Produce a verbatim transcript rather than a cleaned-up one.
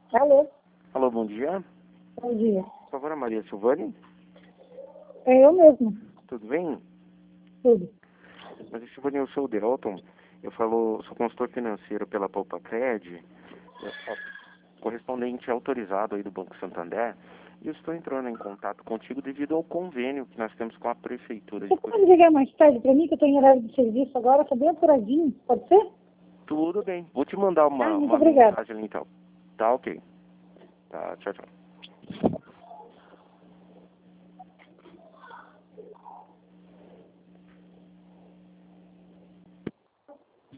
Alô, Alô, bom dia. bom dia. Por favor, a Maria Silvani, É eu mesmo, tudo bem? tudo. Maria Silvani, eu sou o Delton. Eu falo, sou consultor financeiro pela Poupa Cred, correspondente autorizado aí do Banco Santander, e eu estou entrando em contato contigo devido ao convênio que nós temos com a Prefeitura de Você pode Curitiba. ligar mais tarde para mim, que eu estou em horário de serviço agora, estou bem apuradinho, pode ser? Tudo bem. Vou te mandar Ah, uma, muito uma obrigada. mensagem então. Tá ok. Tá, tchau, tchau.